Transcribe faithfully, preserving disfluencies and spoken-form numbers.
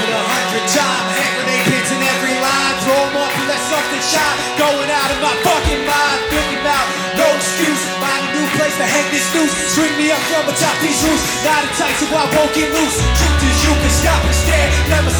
it a hundred times. Hand grenade pins in every line. Throw them up and let something shine. Going out of my fucking mind. Thinking about no excuse. Find a new place to hang this noose. String me up from atop these roofs. Not enticed so I won't get loose. Truth is you can stop and stare. Never